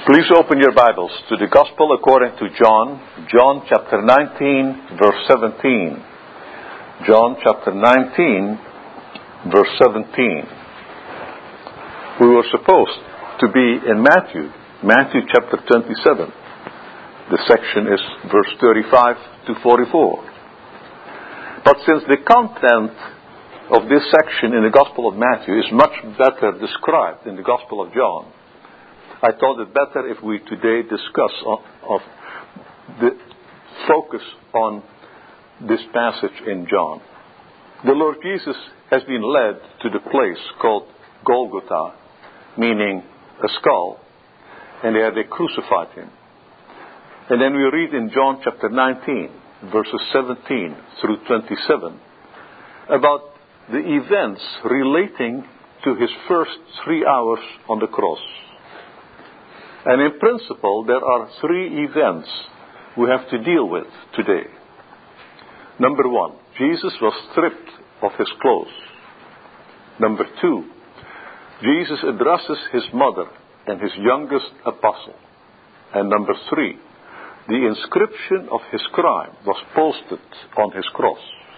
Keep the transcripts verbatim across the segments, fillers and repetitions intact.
Please open your Bibles to the Gospel according to John, John chapter nineteen, verse seventeen. John chapter nineteen, verse seventeen. We were supposed to be in Matthew, Matthew chapter twenty-seven. The section is verse thirty-five to forty-four. But since the content of this section in the Gospel of Matthew is much better described in the Gospel of John, I thought it better if we today discuss of, of the focus on this passage in John. The Lord Jesus has been led to the place called Golgotha, meaning a skull, and there they crucified him. And then we read in John chapter nineteen, verses seventeen through twenty-seven, about the events relating to his first three hours on the cross. And in principle, there are three events we have to deal with today. Number one, Jesus was stripped of his clothes. Number two, Jesus addresses his mother and his youngest apostle. And number three, the inscription of his crime was posted on his cross.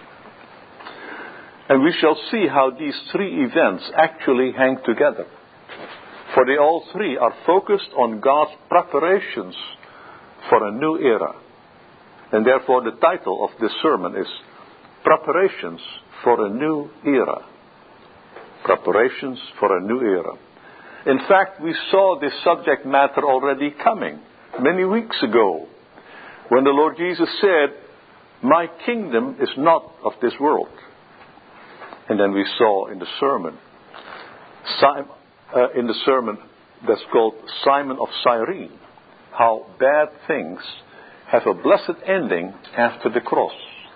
And we shall see how these three events actually hang together. For they all three are focused on God's preparations for a new era. And therefore the title of this sermon is Preparations for a New Era. Preparations for a New Era. In fact, we saw this subject matter already coming many weeks ago, when the Lord Jesus said, "My kingdom is not of this world." And then we saw in the sermon, Simon, uh, in the sermon that's called Simon of Cyrene, how bad things have a blessed ending after the cross.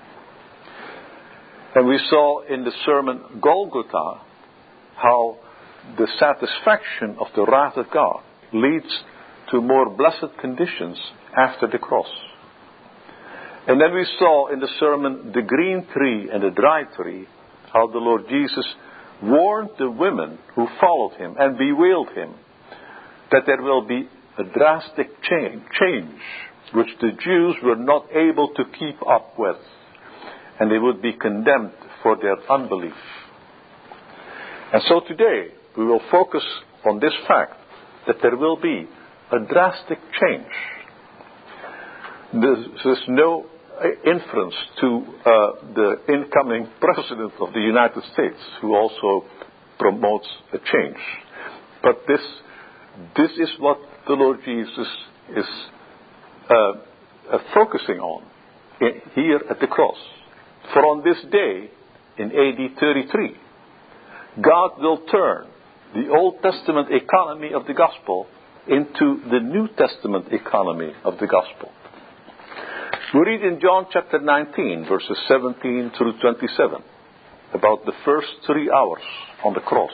And we saw in the sermon Golgotha how the satisfaction of the wrath of God leads to more blessed conditions after the cross. And then we saw in the sermon the green tree and the dry tree, how the Lord Jesus warned the women who followed him and bewailed him that there will be a drastic change, change which the Jews were not able to keep up with, and they would be condemned for their unbelief. And so today we will focus on this fact that there will be a drastic change. There is no inference to uh, the incoming president of the United States, who also promotes a change. But this, this is what the Lord Jesus is uh, uh, focusing on in, here at the cross. For on this day, in A D thirty-three, God will turn the Old Testament economy of the gospel into the New Testament economy of the gospel. We read in John chapter nineteen, verses seventeen through twenty-seven, about the first three hours on the cross.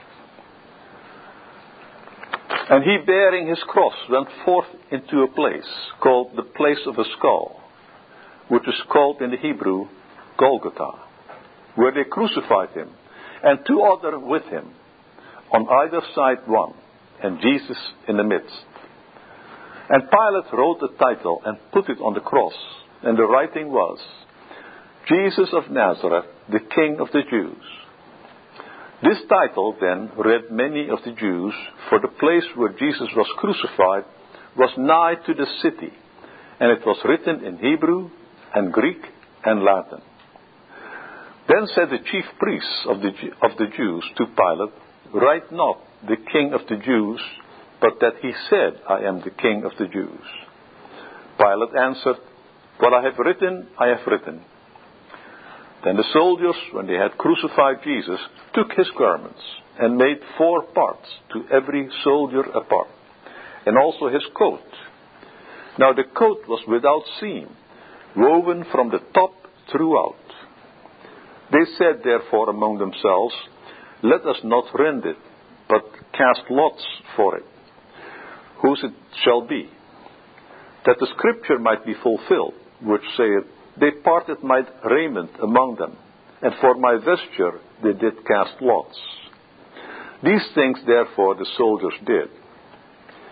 "And he, bearing his cross, went forth into a place called the place of a skull, which is called in the Hebrew Golgotha, where they crucified him, and two others with him, on either side one, and Jesus in the midst. And Pilate wrote a title and put it on the cross, and the writing was, Jesus of Nazareth, the King of the Jews. This title then read many of the Jews, for the place where Jesus was crucified was nigh to the city, and it was written in Hebrew and Greek and Latin. Then said the chief priests of the, of the Jews to Pilate, Write not the King of the Jews, but that he said, I am the King of the Jews. Pilate answered, What I have written, I have written. Then the soldiers, when they had crucified Jesus, took his garments, and made four parts, to every soldier a part, and also his coat. Now the coat was without seam, woven from the top throughout. They said therefore among themselves, Let us not rend it, but cast lots for it, whose it shall be, that the scripture might be fulfilled, which saith, They parted my raiment among them, and for my vesture they did cast lots. These things therefore the soldiers did.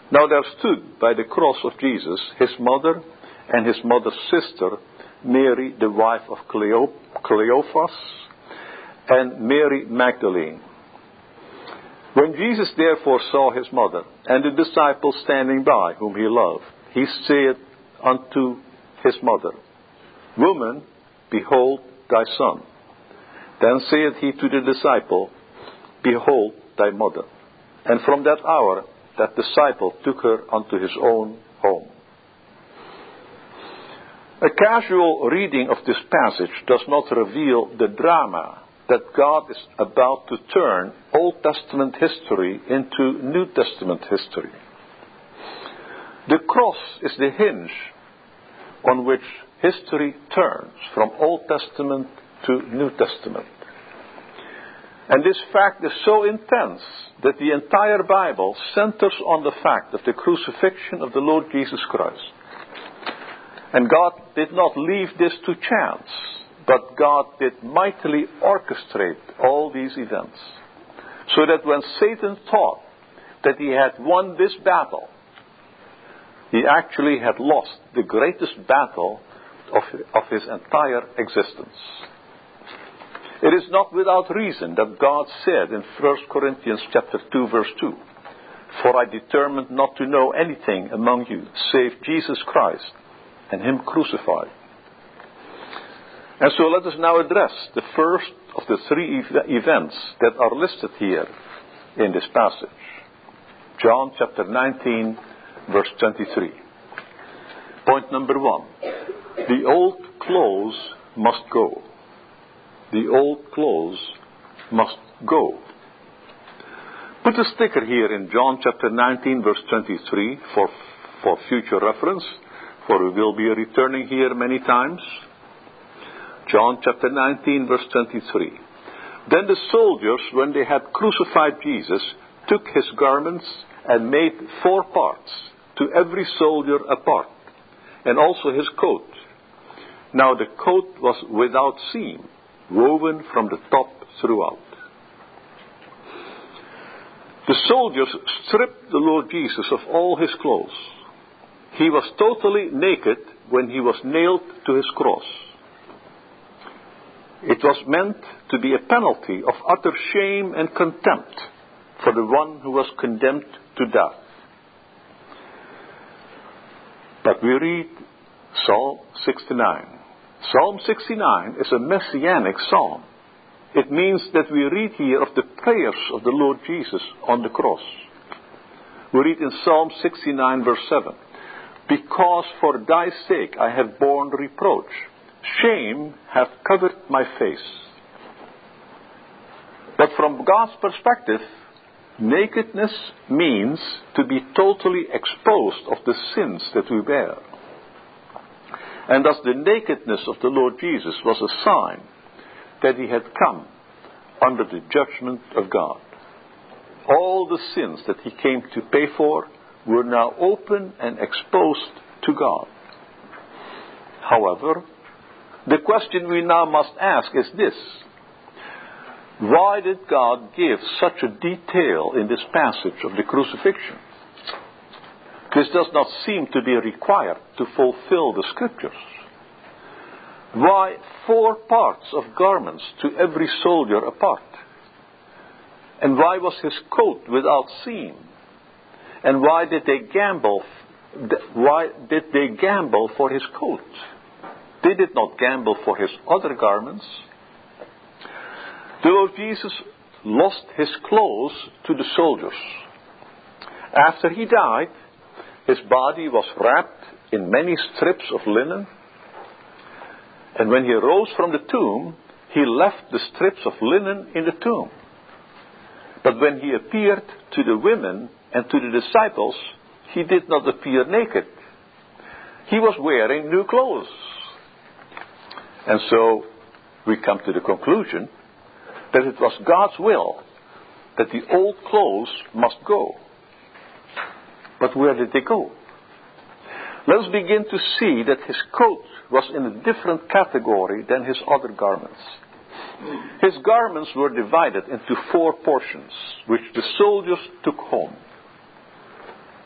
Now there stood by the cross of Jesus his mother and his mother's sister, Mary, the wife of Cleophas, and Mary Magdalene. When Jesus therefore saw his mother and the disciple standing by, whom he loved, he said unto his mother, Woman, behold thy son. Then saith he to the disciple, Behold thy mother. And from that hour that disciple took her unto his own home. A casual reading of this passage does not reveal the drama that God is about to turn Old Testament history into New Testament history. The cross is the hinge on which history turns from Old Testament to New Testament. And this fact is so intense that the entire Bible centers on the fact of the crucifixion of the Lord Jesus Christ. And God did not leave this to chance, but God did mightily orchestrate all these events. So that when Satan thought that he had won this battle, he actually had lost the greatest battle of, of his entire existence. It is not without reason that God said in First Corinthians chapter two, verse two, For I determined not to know anything among you, save Jesus Christ and him crucified. And so let us now address the first of the three ev- events that are listed here in this passage. John chapter nineteen, verse twenty-three. Point number one. The old clothes must go. The old clothes must go. Put a sticker here in John chapter nineteen, verse twenty-three for, for future reference, for we will be returning here many times. John chapter nineteen, verse twenty-three. Then the soldiers, when they had crucified Jesus, took his garments and made four parts, to every soldier a part, and also his coat. Now the coat was without seam, woven from the top throughout. The soldiers stripped the Lord Jesus of all his clothes. He was totally naked when he was nailed to his cross. It was meant to be a penalty of utter shame and contempt for the one who was condemned to death. But we read Psalm sixty-nine. Psalm sixty-nine is a messianic psalm. It means that we read here of the prayers of the Lord Jesus on the cross. We read in Psalm sixty-nine, verse seven, Because for thy sake I have borne reproach, shame hath covered my face. But from God's perspective, nakedness means to be totally exposed of the sins that we bear. And thus the nakedness of the Lord Jesus was a sign that he had come under the judgment of God. All the sins that he came to pay for were now open and exposed to God. However, the question we now must ask is this. Why did God give such a detail in this passage of the crucifixion? This does not seem to be required to fulfill the scriptures. Why four parts of garments to every soldier apart? And why was his coat without seam? And why did they gamble? Why did they gamble for his coat? They did not gamble for his other garments. The Lord Jesus lost his clothes to the soldiers. After he died, his body was wrapped in many strips of linen. And when he rose from the tomb, he left the strips of linen in the tomb. But when he appeared to the women and to the disciples, he did not appear naked. He was wearing new clothes. And so we come to the conclusion that it was God's will that the old clothes must go. But where did they go? Let us begin to see that his coat was in a different category than his other garments. His garments were divided into four portions, which the soldiers took home.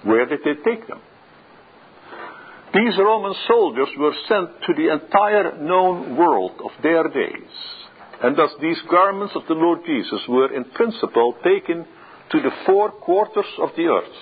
Where did they take them? These Roman soldiers were sent to the entire known world of their days. And thus these garments of the Lord Jesus were in principle taken to the four quarters of the earth.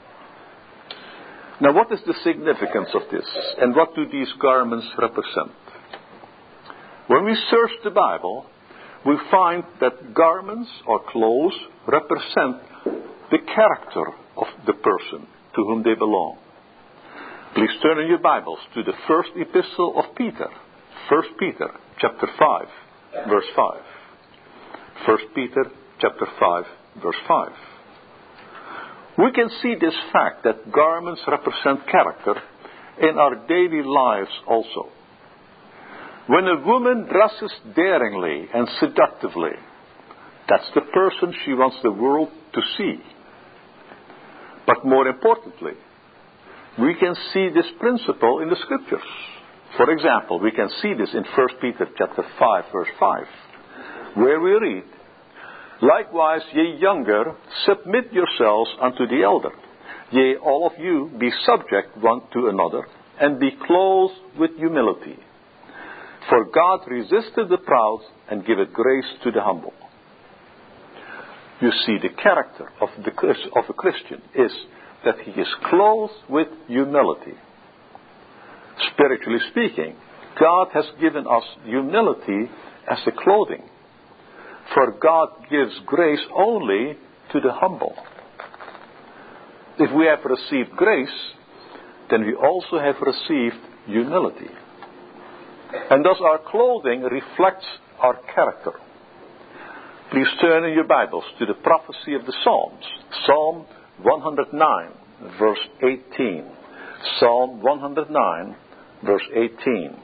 Now what is the significance of this? And what do these garments represent? When we search the Bible, we find that garments or clothes represent the character of the person to whom they belong. Please turn in your Bibles to the first epistle of Peter. First Peter chapter five, verse five. First Peter chapter five, verse five. We can see this fact that garments represent character in our daily lives also. When a woman dresses daringly and seductively, that's the person she wants the world to see. But more importantly, we can see this principle in the Scriptures. For example, we can see this in First Peter chapter five, verse five, where we read, "Likewise, ye younger, submit yourselves unto the elder. Yea, all of you be subject one to another, and be clothed with humility. For God resisteth the proud, and giveth grace to the humble." You see, the character of, the, of a Christian is that he is clothed with humility. Spiritually speaking, God has given us humility as a clothing. For God gives grace only to the humble. If we have received grace, then we also have received humility. And thus our clothing reflects our character. Please turn in your Bibles to the prophecy of the Psalms. Psalm one hundred nine, verse eighteen. Psalm one hundred nine, verse eighteen.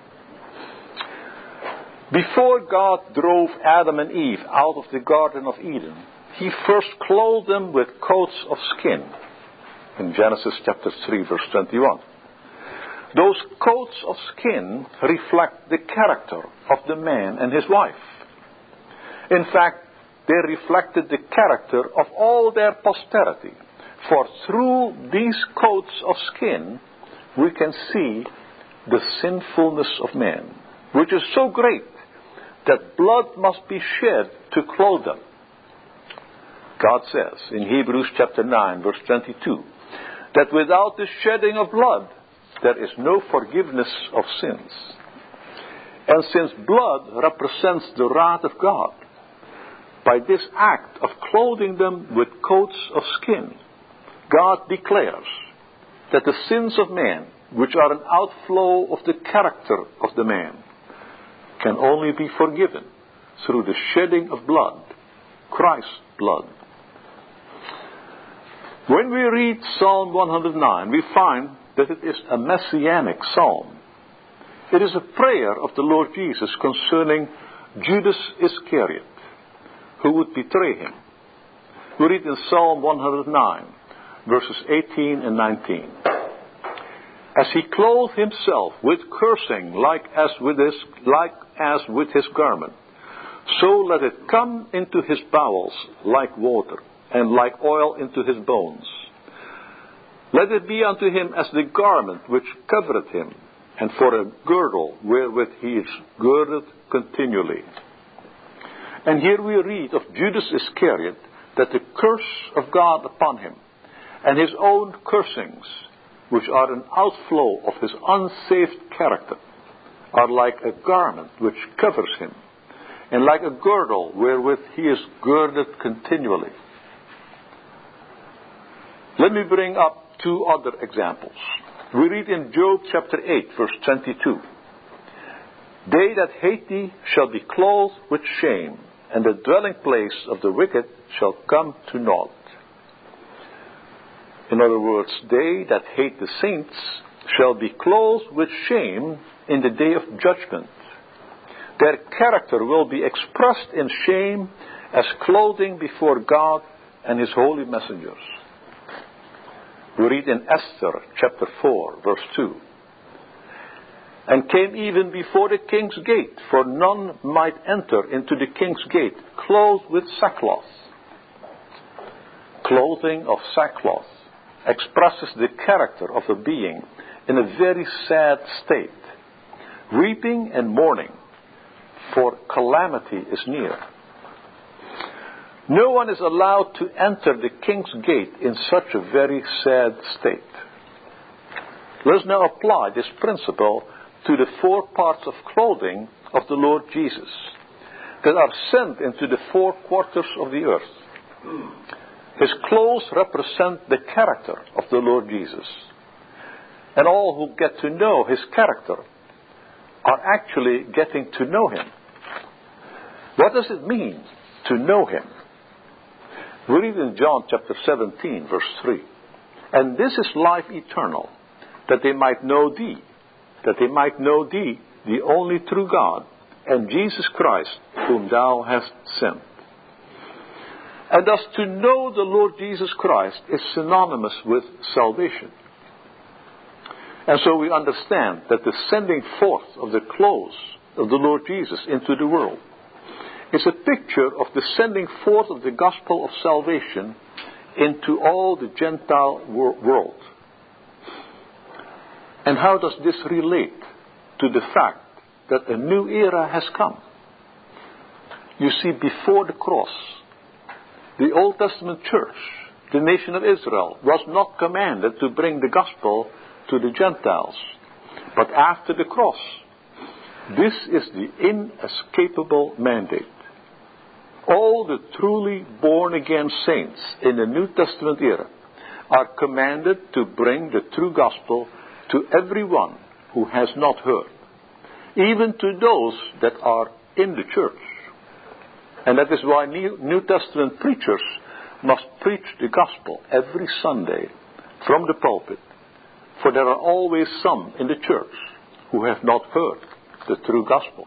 Before God drove Adam and Eve out of the Garden of Eden, He first clothed them with coats of skin. In Genesis chapter three, verse twenty-one. Those coats of skin reflect the character of the man and his wife. In fact, they reflected the character of all their posterity. For through these coats of skin, we can see the sinfulness of man, which is so great that blood must be shed to clothe them. God says in Hebrews chapter nine, verse twenty-two, that without the shedding of blood, there is no forgiveness of sins. And since blood represents the wrath of God, by this act of clothing them with coats of skin, God declares that the sins of man, which are an outflow of the character of the man, can only be forgiven through the shedding of blood, Christ's blood. When we read Psalm one hundred nine, we find that it is a messianic psalm. It is a prayer of the Lord Jesus concerning Judas Iscariot, who would betray him. We read in Psalm one hundred nine, verses eighteen and nineteen. As he clothed himself with cursing like as with his, like as with his garment, so let it come into his bowels like water, and like oil into his bones. Let it be unto him as the garment which covereth him, and for a girdle wherewith he is girded continually. And here we read of Judas Iscariot that the curse of God upon him, and his own cursings, which are an outflow of his unsaved character, are like a garment which covers him, and like a girdle wherewith he is girded continually. Let me bring up two other examples. We read in Job chapter eight, verse twenty-two. They that hate thee shall be clothed with shame, and the dwelling place of the wicked shall come to naught. In other words, they that hate the saints shall be clothed with shame in the day of judgment. Their character will be expressed in shame as clothing before God and His holy messengers. We read in Esther chapter four, verse two. And came even before the king's gate, for none might enter into the king's gate, clothed with sackcloth. Clothing of sackcloth expresses the character of a being in a very sad state, weeping and mourning, for calamity is near. No one is allowed to enter the king's gate in such a very sad state. Let's now apply this principle to the four parts of clothing of the Lord Jesus that are sent into the four quarters of the earth. His clothes represent the character of the Lord Jesus. And all who get to know his character are actually getting to know him. What does it mean to know him? We read in John chapter seventeen, verse three. And this is life eternal, that they might know thee, that they might know thee, the only true God, and Jesus Christ, whom thou hast sent. And thus to know the Lord Jesus Christ is synonymous with salvation. And so we understand that the sending forth of the clothes of the Lord Jesus into the world is a picture of the sending forth of the gospel of salvation into all the Gentile wor- world. And how does this relate to the fact that a new era has come? You see, before the cross, the Old Testament church, the nation of Israel, was not commanded to bring the gospel to the Gentiles. But after the cross, this is the inescapable mandate. All the truly born-again saints in the New Testament era are commanded to bring the true gospel to everyone who has not heard, even to those that are in the church. And that is why New, New Testament preachers must preach the gospel every Sunday from the pulpit, for there are always some in the church who have not heard the true gospel.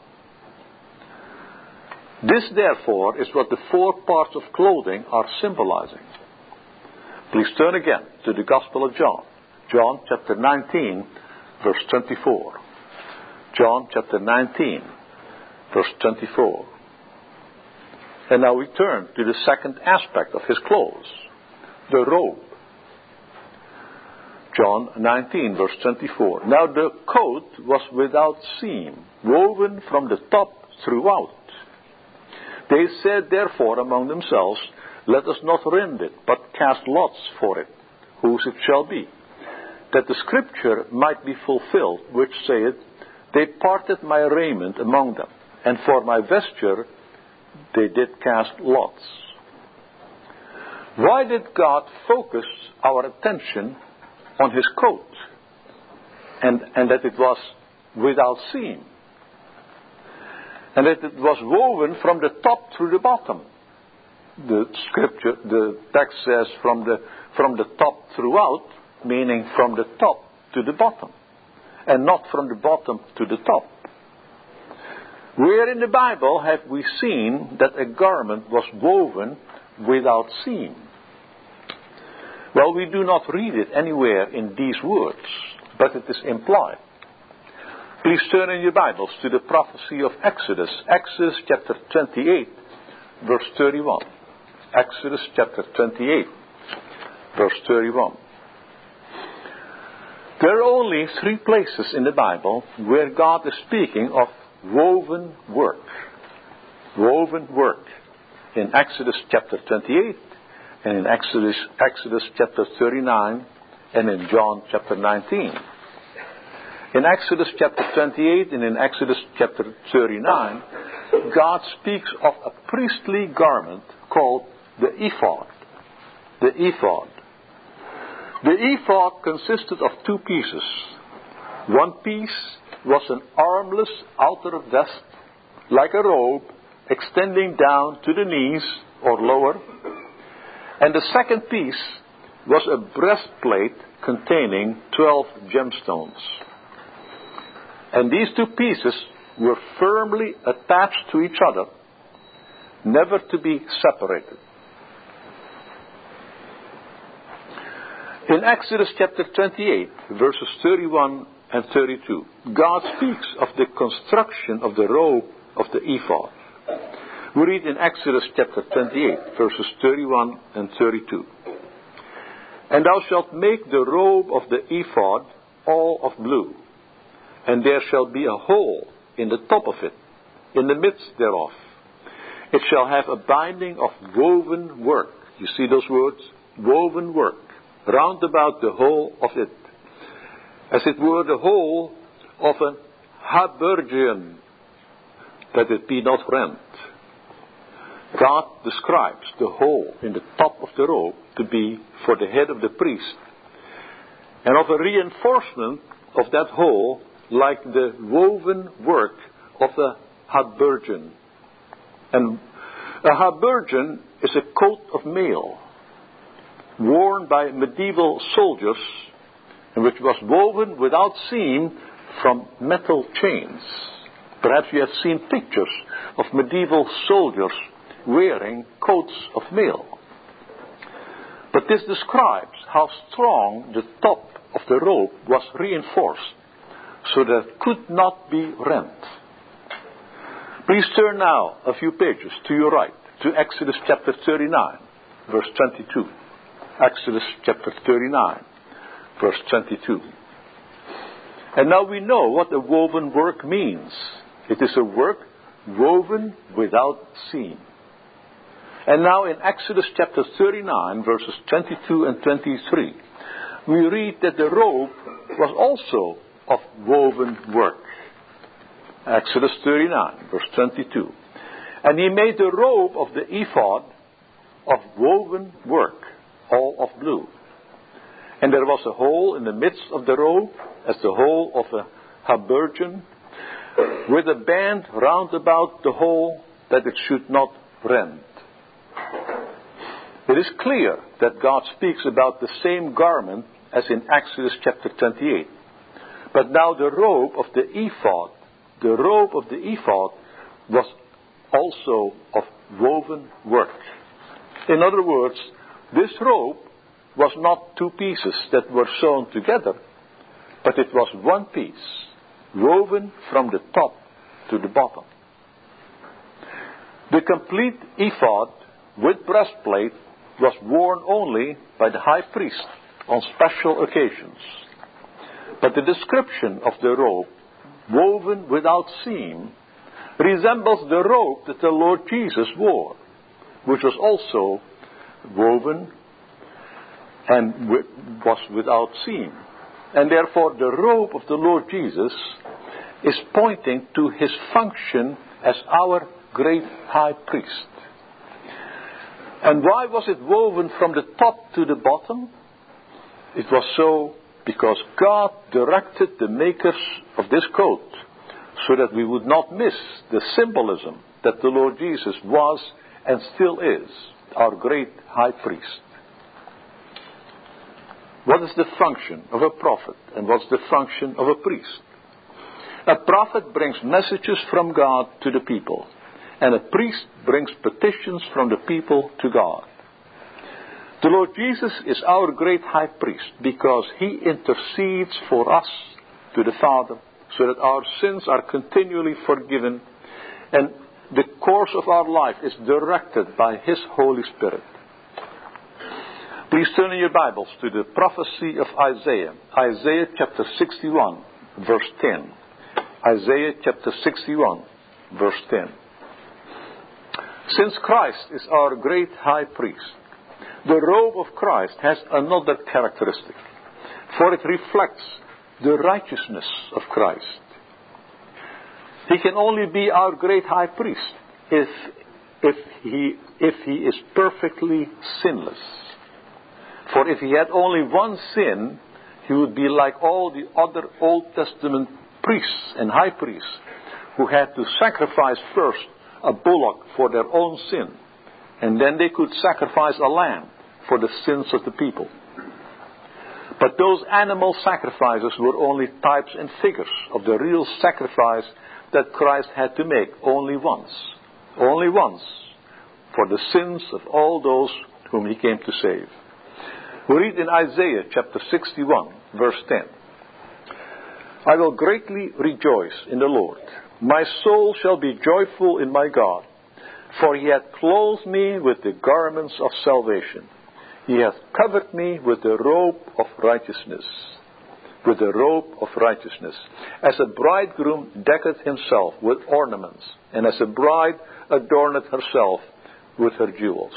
This, therefore, is what the four parts of clothing are symbolizing. Please turn again to the Gospel of John. John chapter nineteen, verse twenty-four. John chapter nineteen, verse twenty-four. And now we turn to the second aspect of his clothes, the robe. John nineteen, verse twenty-four. Now the coat was without seam, woven from the top throughout. They said therefore among themselves, let us not rend it, but cast lots for it, whose it shall be, that the scripture might be fulfilled, which saith, they parted my raiment among them, and for my vesture they did cast lots. Why did God focus our attention on his coat, and, and that it was without seam, and that it was woven from the top through the bottom? The scripture, the text says from the from the top throughout, meaning from the top to the bottom, and not from the bottom to the top. Where in the Bible have we seen that a garment was woven without seam? Well, we do not read it anywhere in these words, but it is implied. Please turn in your Bibles to the prophecy of Exodus, Exodus chapter twenty-eight, verse thirty-one. Exodus chapter twenty-eight, verse thirty-one. There are only three places in the Bible where God is speaking of woven work. Woven work. In Exodus chapter twenty-eight, and in Exodus, Exodus chapter thirty-nine, and in John chapter nineteen. In Exodus chapter twenty-eight and in Exodus chapter thirty-nine, God speaks of a priestly garment called the ephod. The ephod. The ephod consisted of two pieces. One piece was an armless outer vest, like a robe, extending down to the knees or lower. And the second piece was a breastplate containing twelve gemstones. And these two pieces were firmly attached to each other, never to be separated. In Exodus chapter twenty-eight, verses thirty-one and thirty-two, God speaks of the construction of the robe of the ephod. We read in Exodus chapter twenty-eight, verses thirty-one and thirty-two. And thou shalt make the robe of the ephod all of blue, and there shall be a hole in the top of it, in the midst thereof. It shall have a binding of woven work. You see those words? Woven work, round about the whole of it, as it were the whole of an habergeon, that it be not rent. God describes the hole in the top of the robe to be for the head of the priest, and of a reinforcement of that hole like the woven work of a habergeon. And a habergeon is a coat of mail worn by medieval soldiers, and which was woven without seam from metal chains. Perhaps you have seen pictures of medieval soldiers wearing coats of mail. But this describes how strong the top of the robe was reinforced, so that it could not be rent. Please turn now a few pages to your right to Exodus chapter thirty-nine, verse twenty-two. Exodus chapter thirty-nine, verse twenty-two. And now we know what a woven work means. It is a work woven without seam. And now in Exodus chapter thirty-nine, verses twenty-two and twenty-three, we read that the robe was also of woven work. Exodus thirty-nine, verse twenty-two. And he made the robe of the ephod of woven work, all of blue. And there was a hole in the midst of the robe, as the hole of a habergeon, with a band round about the hole, that it should not rend. It is clear that God speaks about the same garment as in Exodus chapter twenty-eight. But now the robe of the ephod, the robe of the ephod was also of woven work. In other words, this robe was not two pieces that were sewn together, but it was one piece, woven from the top to the bottom. The complete ephod with breastplate was worn only by the high priest on special occasions. But the description of the robe, woven without seam, resembles the robe that the Lord Jesus wore, which was also woven and was without seam. And therefore the robe of the Lord Jesus is pointing to his function as our great high priest. And why was it woven from the top to the bottom? It was so because God directed the makers of this coat so that we would not miss the symbolism that the Lord Jesus was and still is our great high priest. What is the function of a prophet, and what's the function of a priest? A prophet brings messages from God to the people, and a priest brings petitions from the people to God. The Lord Jesus is our great high priest because he intercedes for us to the Father so that our sins are continually forgiven and the course of our life is directed by his Holy Spirit. Please turn in your Bibles to the prophecy of Isaiah. Isaiah chapter sixty-one, verse ten. Isaiah chapter sixty-one, verse ten. Since Christ is our great high priest, the robe of Christ has another characteristic, for it reflects the righteousness of Christ. He can only be our great high priest if, if, he, if he is perfectly sinless. For if he had only one sin, he would be like all the other Old Testament priests and high priests who had to sacrifice first a bullock for their own sin, and then they could sacrifice a lamb for the sins of the people. But those animal sacrifices were only types and figures of the real sacrifice that Christ had to make only once. Only once for the sins of all those whom he came to save. We read in Isaiah chapter sixty-one, verse ten. I will greatly rejoice in the Lord. My soul shall be joyful in my God, for he hath clothed me with the garments of salvation. He hath covered me with the robe of righteousness. With the robe of righteousness. As a bridegroom decketh himself with ornaments, and as a bride adorneth herself with her jewels.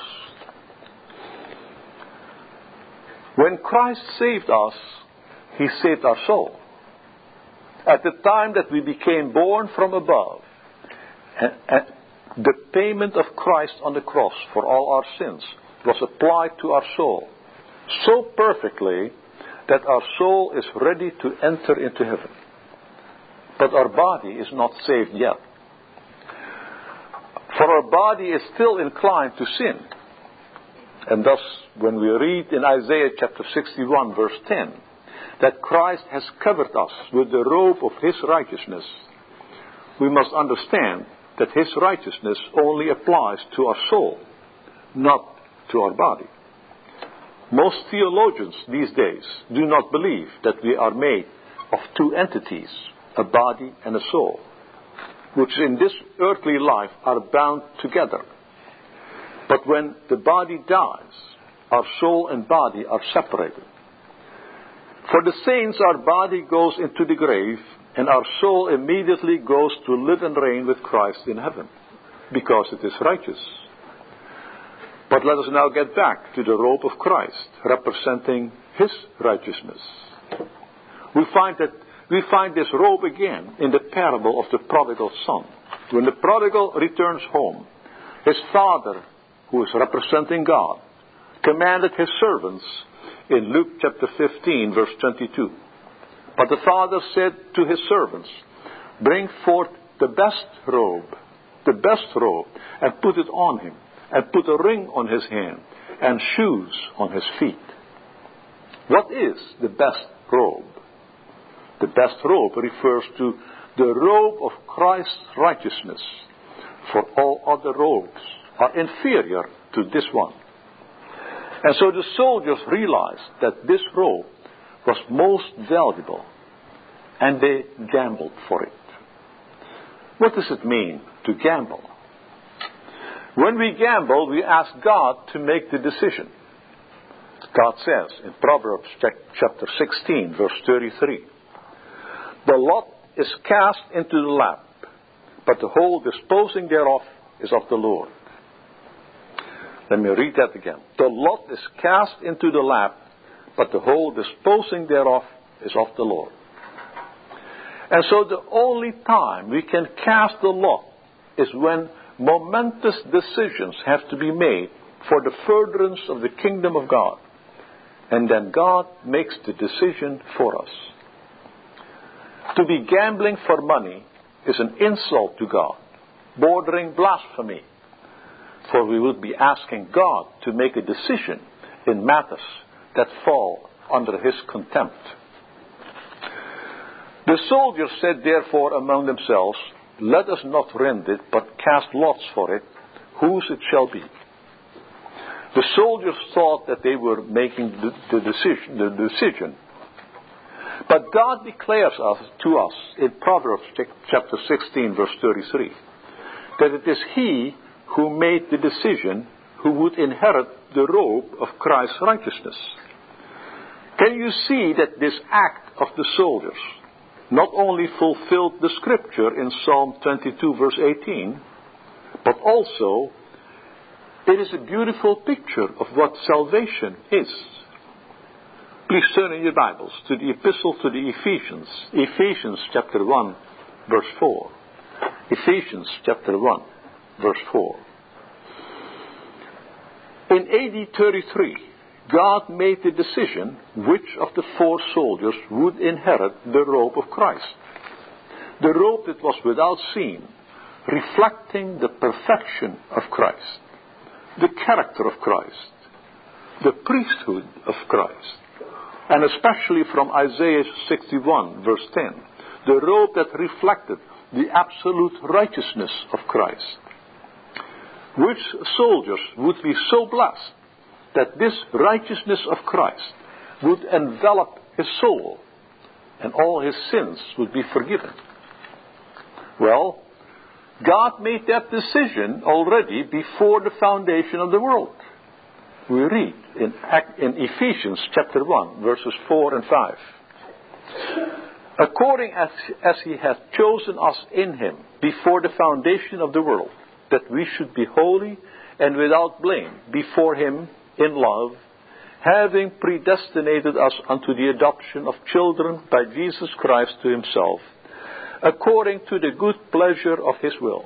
When Christ saved us, He saved our soul. At the time that we became born from above, and, and the payment of Christ on the cross for all our sins was applied to our soul so perfectly that our soul is ready to enter into heaven. But our body is not saved yet. For our body is still inclined to sin. And thus, when we read in Isaiah chapter sixty-one verse ten, that Christ has covered us with the robe of His righteousness, we must understand that His righteousness only applies to our soul, not to our body. Most theologians these days do not believe that we are made of two entities, a body and a soul, which in this earthly life are bound together. But when the body dies, our soul and body are separated. For the saints, our body goes into the grave, and our soul immediately goes to live and reign with Christ in heaven, because it is righteous. But let us now get back to the robe of Christ, representing His righteousness. We find that we find this robe again in the parable of the prodigal son. When the prodigal returns home, his father, who is representing God, commanded his servants in Luke chapter fifteen, verse twenty-two. But the father said to his servants, "Bring forth the best robe, the best robe, and put it on him, and put a ring on his hand, and shoes on his feet." What is the best robe? The best robe refers to the robe of Christ's righteousness, for all other robes are inferior to this one. And so the soldiers realized that this robe was most valuable, and they gambled for it. What does it mean to gamble? When we gamble, we ask God to make the decision. God says in Proverbs chapter sixteen, verse thirty-three, "The lot is cast into the lap, but the whole disposing thereof is of the Lord." Let me read that again. "The lot is cast into the lap, but the whole disposing thereof is of the Lord." And so the only time we can cast the lot is when momentous decisions have to be made for the furtherance of the kingdom of God. And then God makes the decision for us. To be gambling for money is an insult to God, bordering blasphemy. For we would be asking God to make a decision in matters that fall under His contempt. The soldiers said therefore among themselves, "Let us not rend it, but cast lots for it, whose it shall be." The soldiers thought that they were making the, the, decision, the decision. But God declares us, to us in Proverbs chapter sixteen, verse thirty-three, that it is He who made the decision who would inherit the robe of Christ's righteousness. Can you see that this act of the soldiers not only fulfilled the scripture in Psalm twenty-two, verse eighteen, but also it is a beautiful picture of what salvation is. Please turn in your Bibles to the epistle to the Ephesians, Ephesians chapter one, verse four. Ephesians chapter one, verse four. In A D thirty-three, God made the decision which of the four soldiers would inherit the robe of Christ. The robe that was without seam, reflecting the perfection of Christ, the character of Christ, the priesthood of Christ, and especially from Isaiah sixty-one, verse ten, the robe that reflected the absolute righteousness of Christ. Which soldiers would be so blessed that this righteousness of Christ would envelop his soul and all his sins would be forgiven? Well, God made that decision already before the foundation of the world. We read in, in Ephesians chapter one, verses four and five. According as, as he hath chosen us in him before the foundation of the world, that we should be holy and without blame before him in love, having predestinated us unto the adoption of children by Jesus Christ to himself, according to the good pleasure of his will.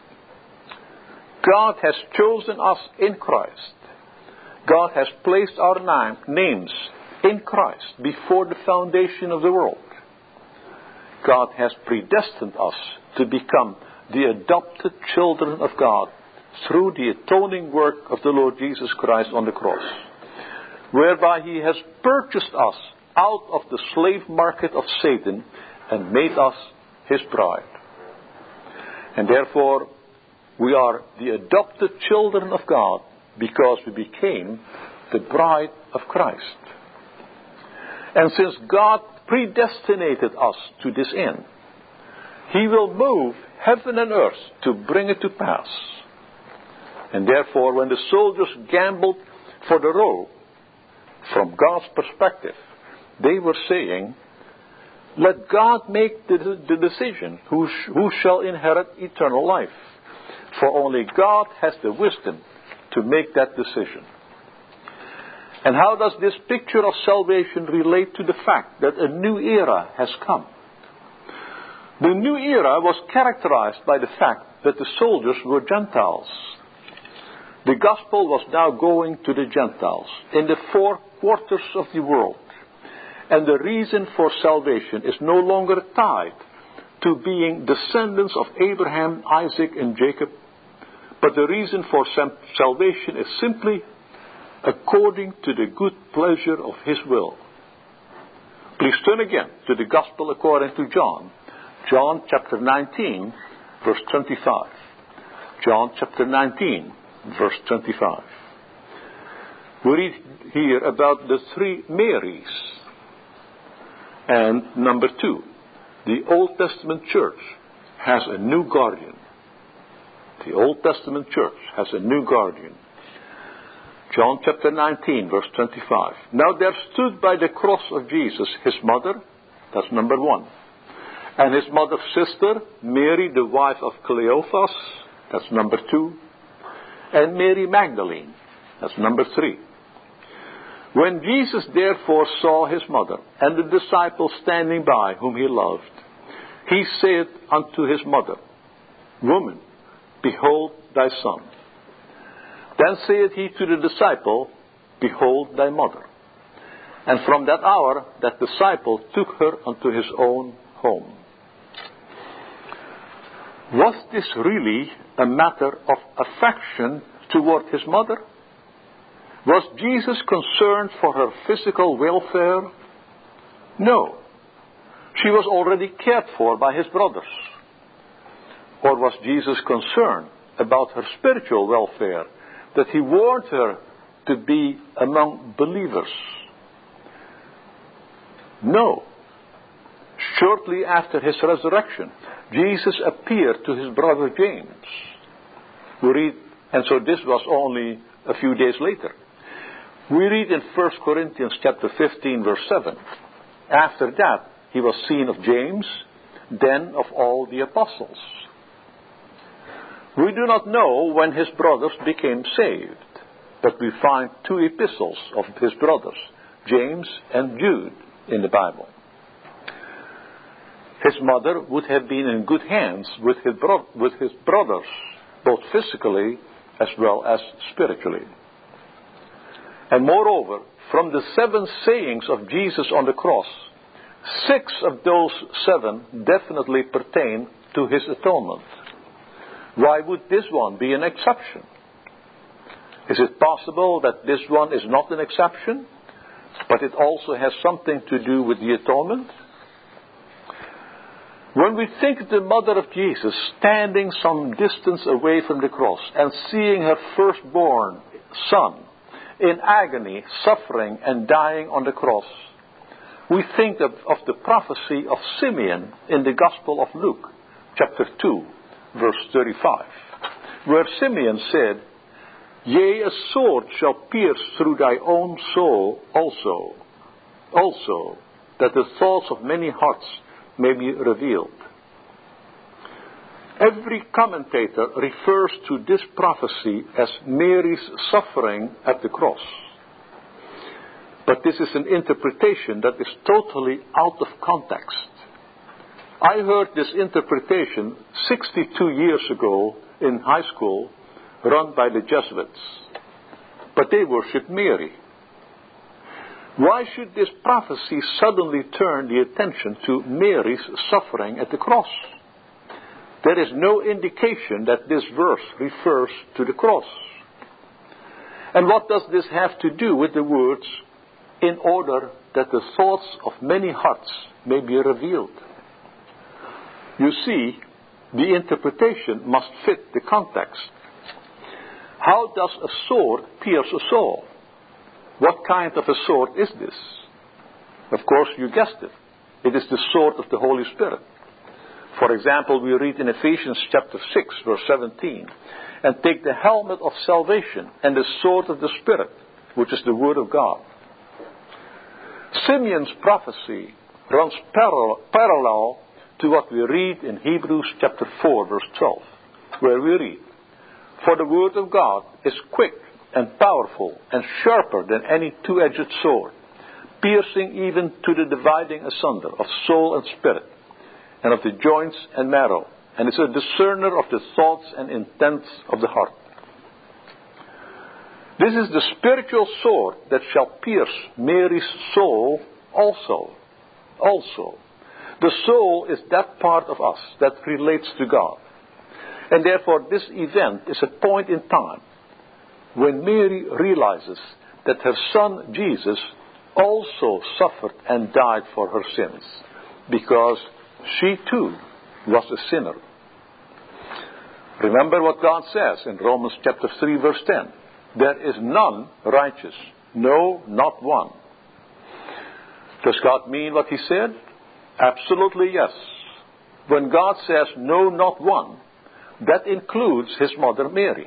God has chosen us in Christ. God has placed our name, names in Christ before the foundation of the world. God has predestined us to become the adopted children of God through the atoning work of the Lord Jesus Christ on the cross, whereby he has purchased us out of the slave market of Satan and made us his bride. And therefore, we are the adopted children of God because we became the bride of Christ. And since God predestinated us to this end, he will move heaven and earth to bring it to pass. And therefore, when the soldiers gambled for the robe, from God's perspective, they were saying, let God make the, the decision who, sh- who shall inherit eternal life. For only God has the wisdom to make that decision. And how does this picture of salvation relate to the fact that a new era has come? The new era was characterized by the fact that the soldiers were Gentiles. The gospel was now going to the Gentiles in the four quarters of the world. And the reason for salvation is no longer tied to being descendants of Abraham, Isaac, and Jacob. But the reason for salvation is simply according to the good pleasure of his will. Please turn again to the Gospel according to John. John chapter nineteen, verse twenty-five. John chapter nineteen, verse twenty-five. We read here about the three Marys. And number two, the Old Testament church has a new guardian. The Old Testament church has a new guardian. John chapter nineteen, verse twenty-five. Now there stood by the cross of Jesus his mother, that's number one, and his mother's sister, Mary, the wife of Cleophas, that's number two, and Mary Magdalene, that's number three. When Jesus therefore saw his mother and the disciples standing by whom he loved, he said unto his mother, Woman, behold thy son. Then saith he to the disciple, Behold thy mother. And from that hour that disciple took her unto his own home. Was this really a matter of affection toward his mother? Was Jesus concerned for her physical welfare? No. She was already cared for by his brothers. Or was Jesus concerned about her spiritual welfare, that he warned her to be among believers? No. Shortly after his resurrection, Jesus appeared to his brother James. We read, and so this was only a few days later. We read in First Corinthians chapter fifteen, verse seven. After that, he was seen of James, then of all the apostles. We do not know when his brothers became saved, but we find two epistles of his brothers, James and Jude, in the Bible. His mother would have been in good hands with his, bro- with his brothers, both physically as well as spiritually. And moreover, from the seven sayings of Jesus on the cross, six of those seven definitely pertain to his atonement. Why would this one be an exception? Is it possible that this one is not an exception, but it also has something to do with the atonement? When we think of the mother of Jesus standing some distance away from the cross and seeing her firstborn son in agony, suffering and dying on the cross, we think of, of the prophecy of Simeon in the Gospel of Luke, chapter two, verse thirty-five, where Simeon said, Yea, a sword shall pierce through thy own soul also, also, that the thoughts of many hearts may be revealed. Every commentator refers to this prophecy as Mary's suffering at the cross. But this is an interpretation that is totally out of context. I heard this interpretation sixty-two years ago in high school, run by the Jesuits. But they worshiped Mary. Why should this prophecy suddenly turn the attention to Mary's suffering at the cross? There is no indication that this verse refers to the cross. And what does this have to do with the words, in order that the thoughts of many hearts may be revealed? You see, the interpretation must fit the context. How does a sword pierce a soul? What kind of a sword is this? Of course, you guessed it. It is the sword of the Holy Spirit. For example, we read in Ephesians chapter six, verse seventeen, and take the helmet of salvation and the sword of the Spirit, which is the Word of God. Simeon's prophecy runs parallel, parallel to what we read in Hebrews chapter four, verse twelve, where we read, for the Word of God is quick and powerful and sharper than any two-edged sword, piercing even to the dividing asunder of soul and spirit, and of the joints and marrow, and is a discerner of the thoughts and intents of the heart. This is the spiritual sword that shall pierce Mary's soul also. Also. The soul is that part of us that relates to God. And therefore this event is a point in time when Mary realizes that her son Jesus also suffered and died for her sins, because she too was a sinner. Remember what God says in Romans chapter three, verse ten. There is none righteous, no, not one. Does God mean what he said? Absolutely yes. When God says no, not one, that includes his mother Mary.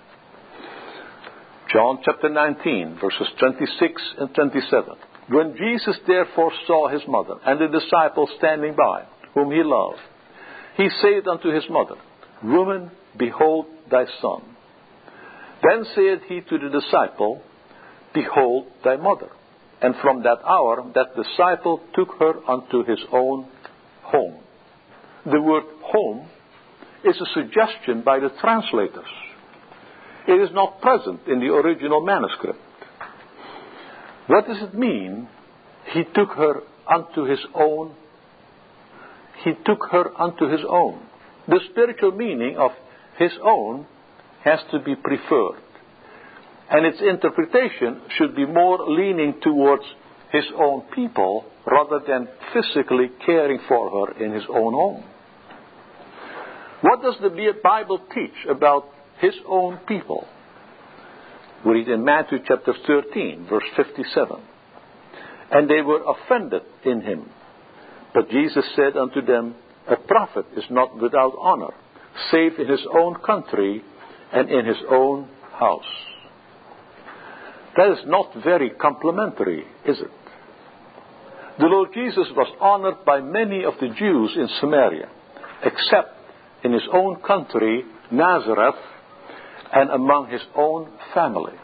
John chapter nineteen, verses twenty-six and twenty-seven. When Jesus therefore saw his mother and the disciple standing by, whom he loved, he said unto his mother, Woman, behold thy son. Then said he to the disciple, Behold thy mother. And from that hour that disciple took her unto his own home. The word home is a suggestion by the translators. It is not present in the original manuscript. What does it mean? He took her unto his own. He took her unto his own. The spiritual meaning of his own has to be preferred. And its interpretation should be more leaning towards his own people rather than physically caring for her in his own home. What does the Bible teach about his own people? We read in Matthew chapter thirteen, verse fifty-seven. And they were offended in him. But Jesus said unto them, A prophet is not without honor, save in his own country and in his own house. That is not very complimentary, is it? The Lord Jesus was honored by many of the Jews in Samaria, except in his own country, Nazareth, and among his own family.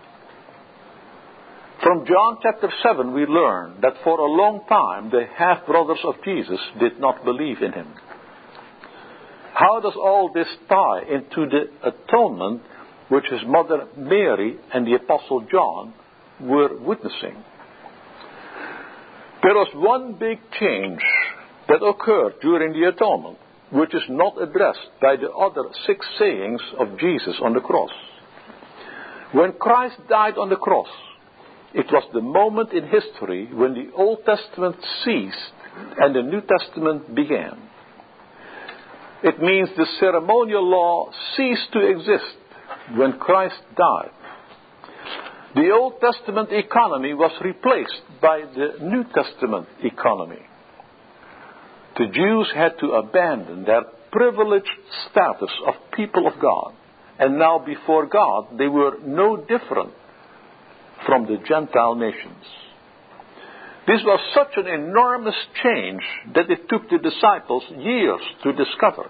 From John chapter seven we learn that for a long time the half-brothers of Jesus did not believe in him. How does all this tie into the atonement which his mother Mary and the Apostle John were witnessing? There was one big change that occurred during the atonement, which is not addressed by the other six sayings of Jesus on the cross. When Christ died on the cross, it was the moment in history when the Old Testament ceased and the New Testament began. It means the ceremonial law ceased to exist when Christ died. The Old Testament economy was replaced by the New Testament economy. The Jews had to abandon their privileged status of people of God And now before God, they were no different from the Gentile nations. This was such an enormous change that it took the disciples years to discover.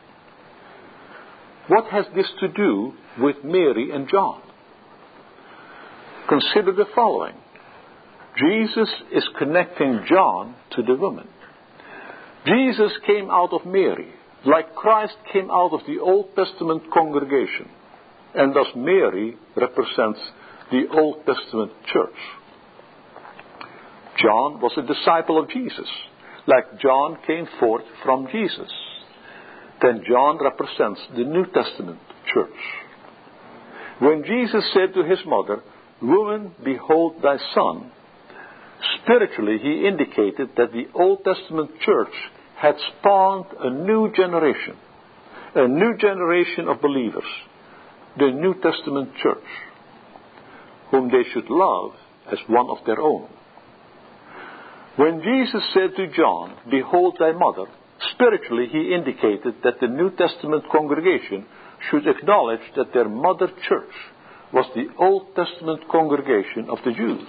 What has this to do with Mary and John? Consider the following. Jesus is connecting John to the woman. Jesus came out of Mary, like Christ came out of the Old Testament congregation, and thus Mary represents the Old Testament church. John was a disciple of Jesus, like John came forth from Jesus. Then John represents the New Testament church. When Jesus said to his mother, "Woman, behold thy son," spiritually he indicated that the Old Testament church had spawned a new generation, a new generation of believers, the New Testament church, whom they should love as one of their own. When Jesus said to John, "Behold thy mother," spiritually he indicated that the New Testament congregation should acknowledge that their mother church was the Old Testament congregation of the Jews,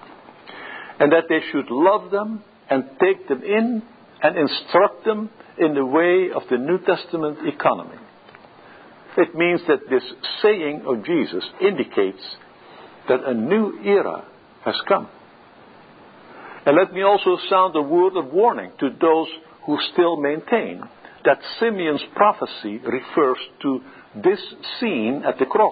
and that they should love them and take them in and instruct them in the way of the New Testament economy. It means that this saying of Jesus indicates that a new era has come. And let me also sound a word of warning to those who still maintain that Simeon's prophecy refers to this scene at the cross.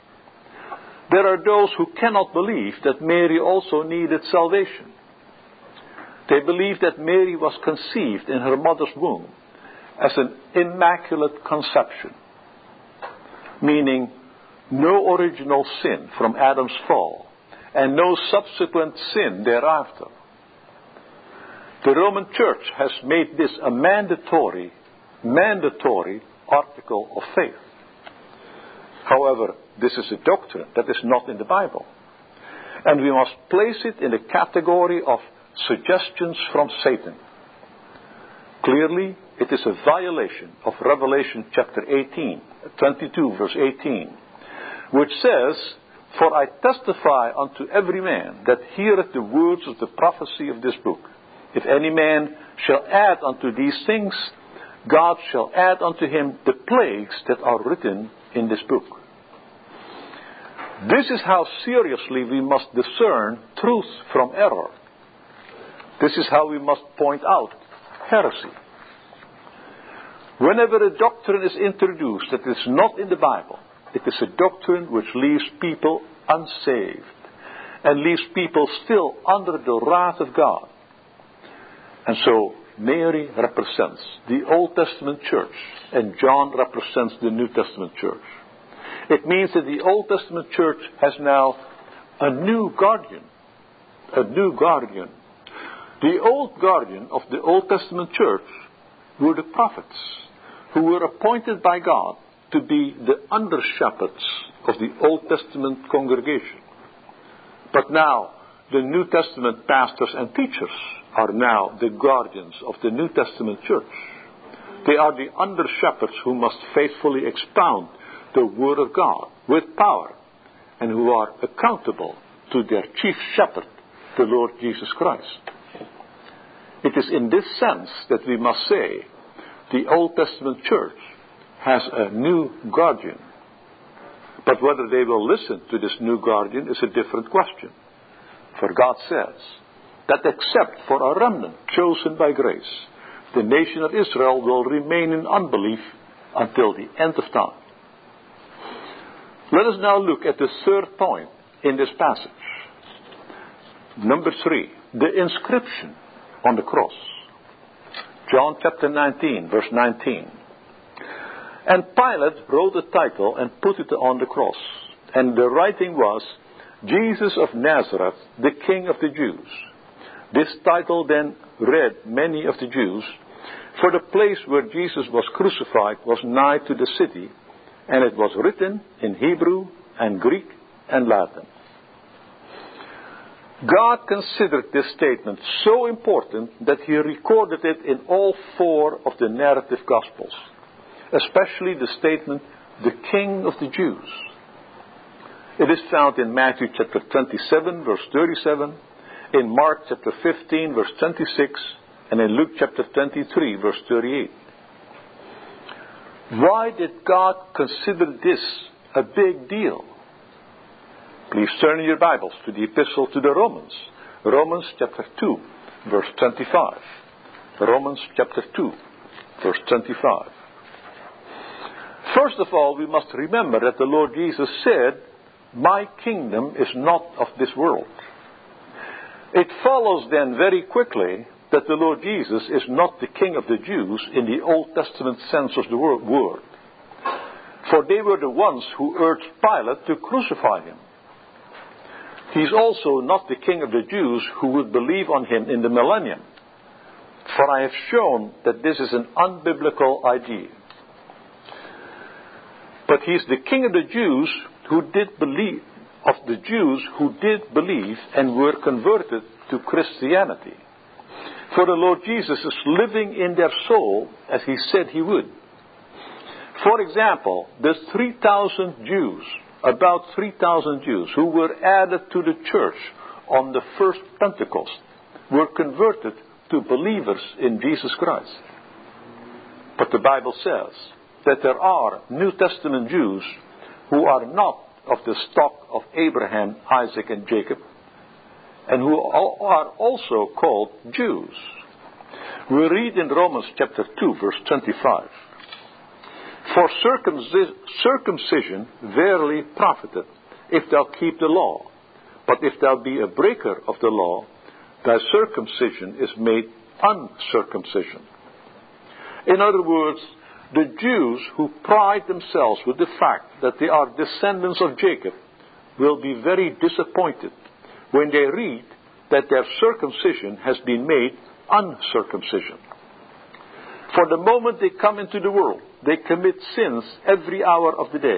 There are those who cannot believe that Mary also needed salvation. They believe that Mary was conceived in her mother's womb as an immaculate conception, meaning no original sin from Adam's fall and no subsequent sin thereafter. The Roman Church has made this a mandatory, mandatory article of faith. However, this is a doctrine that is not in the Bible, and we must place it in the category of suggestions from Satan. Clearly, it is a violation of Revelation chapter eighteen, twenty-two verse eighteen, which says, "For I testify unto every man that heareth the words of the prophecy of this book. If any man shall add unto these things, God shall add unto him the plagues that are written in this book." This is how seriously we must discern truth from error. This is how we must point out heresy. Whenever a doctrine is introduced that is not in the Bible, it is a doctrine which leaves people unsaved and leaves people still under the wrath of God. And so Mary represents the Old Testament church and John represents the New Testament church. It means that the Old Testament church has now a new guardian. A new guardian. The old guardian of the Old Testament church were the prophets, who were appointed by God to be the under-shepherds of the Old Testament congregation. But now, the New Testament pastors and teachers are now the guardians of the New Testament church. They are the under-shepherds who must faithfully expound the Word of God with power, and who are accountable to their chief shepherd, the Lord Jesus Christ. It is in this sense that we must say the Old Testament church has a new guardian. But whether they will listen to this new guardian is a different question. For God says that except for a remnant chosen by grace, the nation of Israel will remain in unbelief until the end of time. Let us now look at the third point in this passage. Number three, the inscription on the cross. John chapter nineteen, verse nineteen. "And Pilate wrote a title and put it on the cross. And the writing was, Jesus of Nazareth, the King of the Jews. This title then read many of the Jews, for the place where Jesus was crucified was nigh to the city, and it was written in Hebrew and Greek and Latin." God considered this statement so important that he recorded it in all four of the narrative Gospels, especially the statement, the King of the Jews. It is found in Matthew chapter twenty-seven, verse thirty-seven, in Mark chapter fifteen, verse twenty-six, and in Luke chapter twenty-three, verse thirty-eight. Why did God consider this a big deal? Please turn in your Bibles to the Epistle to the Romans. Romans chapter two, verse twenty-five. Romans chapter two, verse twenty-five. First of all, we must remember that the Lord Jesus said, "My kingdom is not of this world." It follows then very quickly that the Lord Jesus is not the King of the Jews in the Old Testament sense of the word. For they were the ones who urged Pilate to crucify him. He is also not the King of the Jews who would believe on him in the millennium. For I have shown that this is an unbiblical idea. But he is the King of the Jews who did believe, of the Jews who did believe and were converted to Christianity. For the Lord Jesus is living in their soul as he said he would. For example, there's three thousand Jews, about three thousand Jews, who were added to the church on the first Pentecost, were converted to believers in Jesus Christ. But the Bible says that there are New Testament Jews who are not of the stock of Abraham, Isaac, and Jacob, and who are also called Jews. We read in Romans chapter two, verse twenty-five, "For circumcision verily profiteth, if thou keep the law. But if thou be a breaker of the law, thy circumcision is made uncircumcision." In other words, the Jews who pride themselves with the fact that they are descendants of Jacob will be very disappointed when they read that their circumcision has been made uncircumcision. For the moment they come into the world, they commit sins every hour of the day.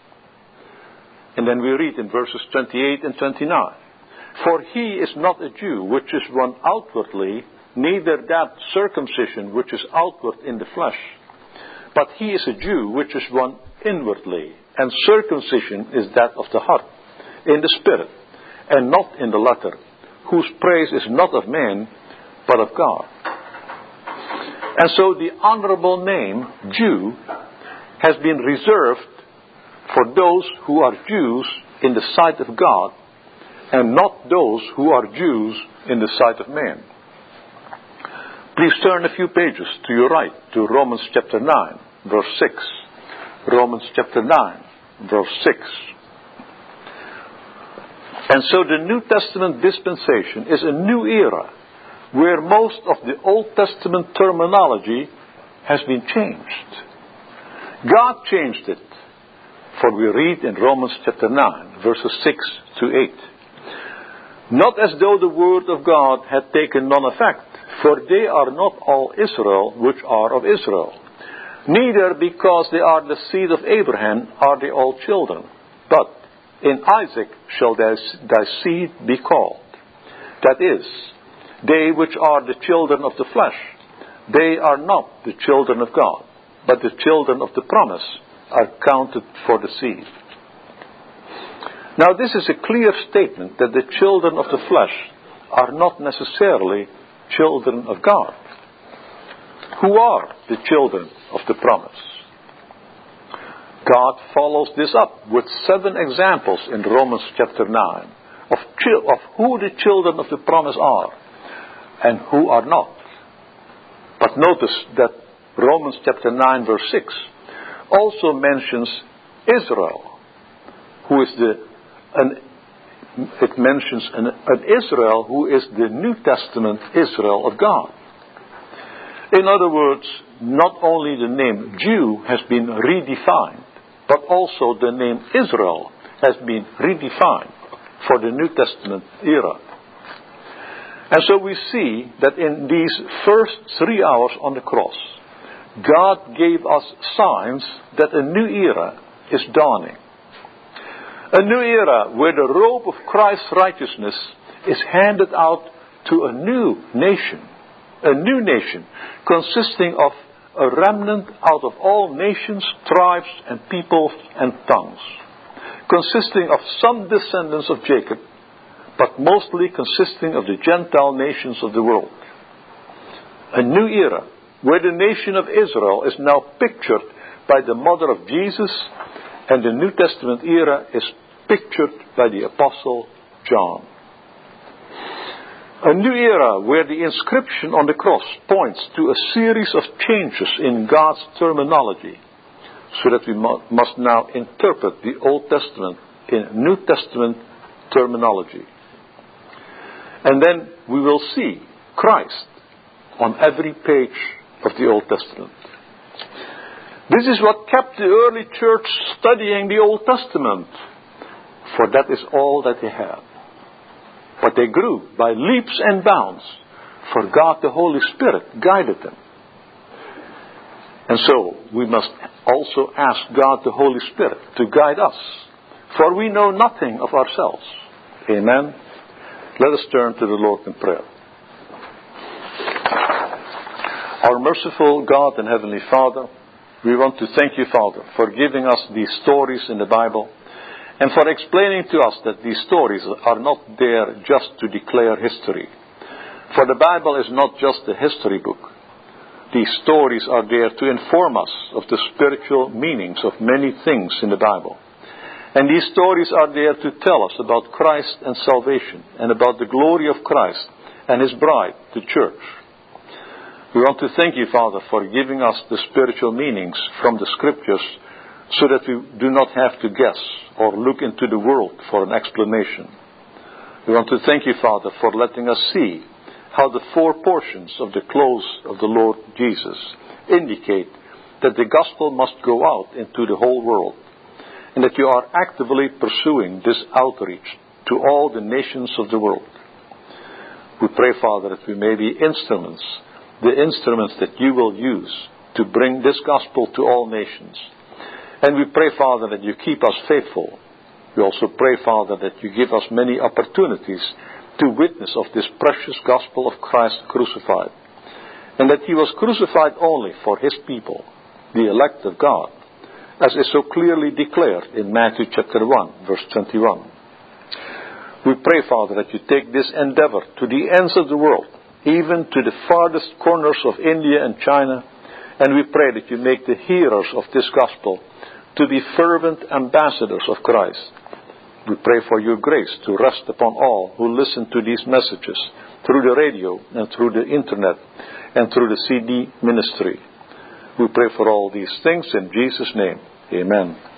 And then we read in verses twenty-eight and twenty-nine, "For he is not a Jew which is one outwardly, neither that circumcision which is outward in the flesh. But he is a Jew which is one inwardly, and circumcision is that of the heart, in the spirit, and not in the letter, whose praise is not of man, but of God." And so the honorable name, Jew, has been reserved for those who are Jews in the sight of God, and not those who are Jews in the sight of man. Please turn a few pages to your right to Romans chapter nine, verse six. Romans chapter nine, verse six. And so the New Testament dispensation is a new era where most of the Old Testament terminology has been changed. God changed it. For we read in Romans chapter nine, verses six to eight. "Not as though the word of God had taken none effect, for they are not all Israel which are of Israel. Neither because they are the seed of Abraham are they all children. But in Isaac shall thy, thy seed be called. That is, they which are the children of the flesh, they are not the children of God, but the children of the promise are counted for the seed." Now this is a clear statement that the children of the flesh are not necessarily children of God. Who are the children of the promise? God follows this up with seven examples in Romans chapter nine of, chil- of who the children of the promise are and who are not. But notice that Romans chapter nine verse six also mentions Israel, who is the an, it mentions an, an Israel who is the New Testament Israel of God. In other words, not only the name Jew has been redefined, but also the name Israel has been redefined for the New Testament era. And so we see that in these first three hours on the cross, God gave us signs that a new era is dawning. A new era where the robe of Christ's righteousness is handed out to a new nation. A new nation consisting of a remnant out of all nations, tribes, and peoples and tongues, consisting of some descendants of Jacob, but mostly consisting of the Gentile nations of the world. A new era, where the nation of Israel is now pictured by the mother of Jesus, and the New Testament era is pictured by the Apostle John. A new era where the inscription on the cross points to a series of changes in God's terminology, so that we must now interpret the Old Testament in New Testament terminology. And then we will see Christ on every page of the Old Testament. This is what kept the early church studying the Old Testament, for that is all that they had. But they grew by leaps and bounds, for God the Holy Spirit guided them. And so we must also ask God the Holy Spirit to guide us, for we know nothing of ourselves. Amen. Let us turn to the Lord in prayer. Our merciful God and Heavenly Father, we want to thank you, Father, for giving us these stories in the Bible, and for explaining to us that these stories are not there just to declare history. For the Bible is not just a history book. These stories are there to inform us of the spiritual meanings of many things in the Bible. And these stories are there to tell us about Christ and salvation, and about the glory of Christ and His bride, the church. We want to thank you, Father, for giving us the spiritual meanings from the Scriptures, so that we do not have to guess or look into the world for an explanation. We want to thank you, Father, for letting us see how the four portions of the close of the Lord Jesus indicate that the gospel must go out into the whole world, and that you are actively pursuing this outreach to all the nations of the world. We pray, Father, that we may be instruments, the instruments that you will use to bring this gospel to all nations. And we pray, Father, that you keep us faithful. We also pray, Father, that you give us many opportunities to witness of this precious gospel of Christ crucified, and that He was crucified only for His people, the elect of God, as is so clearly declared in Matthew chapter one, verse twenty-one. We pray, Father, that you take this endeavor to the ends of the world, even to the farthest corners of India and China, and we pray that you make the hearers of this gospel to be fervent ambassadors of Christ. We pray for your grace to rest upon all who listen to these messages through the radio and through the internet and through the C D ministry. We pray for all these things in Jesus' name. Amen.